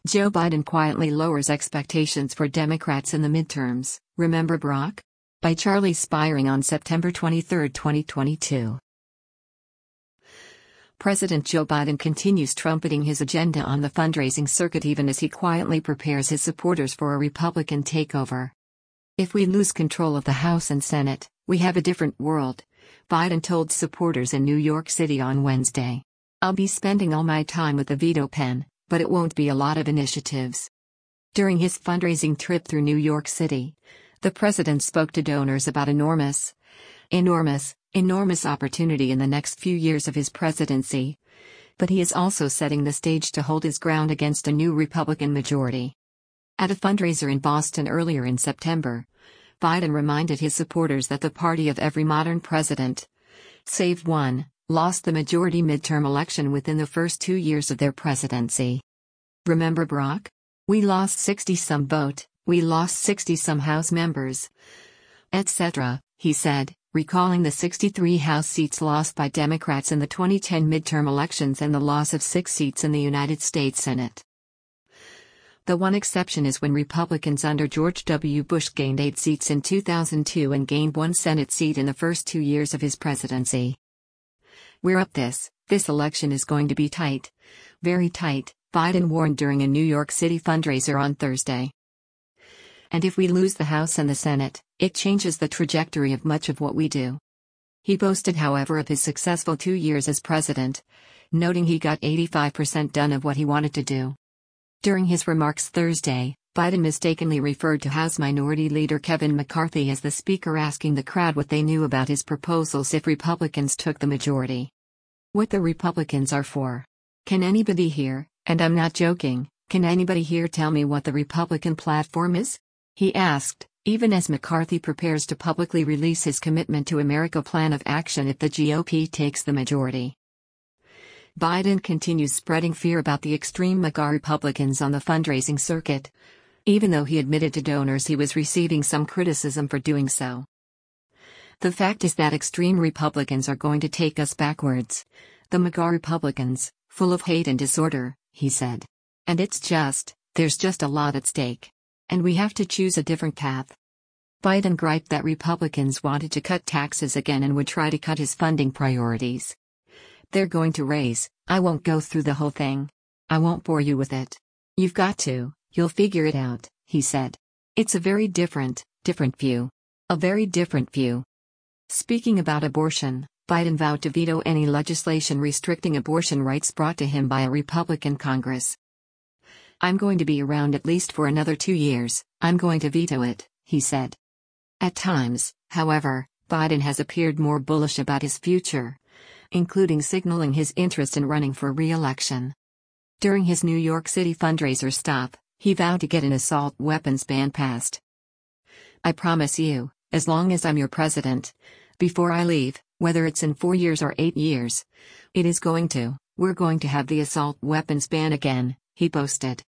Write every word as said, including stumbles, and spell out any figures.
Joe Biden quietly lowers expectations for Democrats in the midterms. Remember Barack? By Charlie Spiring on September twenty-third, twenty twenty-two. President Joe Biden continues trumpeting his agenda on the fundraising circuit even as he quietly prepares his supporters for a Republican takeover. "If we lose control of the House and Senate, we have a different world," Biden told supporters in New York City on Wednesday. "I'll be spending all my time with the veto pen, but it won't be a lot of initiatives." During his fundraising trip through New York City, the president spoke to donors about enormous, enormous, enormous opportunity in the next few years of his presidency. But he is also setting the stage to hold his ground against a new Republican majority. At a fundraiser in Boston earlier in September, Biden reminded his supporters that the party of every modern president, save one, lost the majority midterm election within the first two years of their presidency. "Remember Barack? We lost sixty-some vote, we lost sixty-some House members, et cetera" he said, recalling the sixty-three House seats lost by Democrats in the twenty ten midterm elections and the loss of six seats in the United States Senate. The one exception is when Republicans under George W. Bush gained eight seats in two thousand two and gained one Senate seat in the first two years of his presidency. "We're up this, this election is going to be tight. Very tight," Biden warned during a New York City fundraiser on Thursday. "And if we lose the House and the Senate, it changes the trajectory of much of what we do." He boasted, however, of his successful two years as president, noting he got eighty-five percent done of what he wanted to do. During his remarks Thursday, Biden mistakenly referred to House Minority Leader Kevin McCarthy as the speaker, asking the crowd what they knew about his proposals if Republicans took the majority. "What the Republicans are for. Can anybody here, and I'm not joking, can anybody here tell me what the Republican platform is?" he asked, even as McCarthy prepares to publicly release his commitment to America plan of action if the G O P takes the majority. Biden continues spreading fear about the extreme MAGA Republicans on the fundraising circuit, even though he admitted to donors he was receiving some criticism for doing so. "The fact is that extreme Republicans are going to take us backwards. The MAGA Republicans, full of hate and disorder," he said. "And it's just, there's just a lot at stake. And we have to choose a different path." Biden griped that Republicans wanted to cut taxes again and would try to cut his funding priorities. "They're going to raise, I won't go through the whole thing. I won't bore you with it. You've got to, you'll figure it out," he said. "It's a very different, different view. A very different view." Speaking about abortion, Biden vowed to veto any legislation restricting abortion rights brought to him by a Republican Congress. "I'm going to be around at least for another two years, I'm going to veto it," he said. At times, however, Biden has appeared more bullish about his future, including signaling his interest in running for re-election. During his New York City fundraiser stop, he vowed to get an assault weapons ban passed. "I promise you, as long as I'm your president, before I leave, whether it's in four years or eight years, it is going to, we're going to have the assault weapons ban again," he boasted.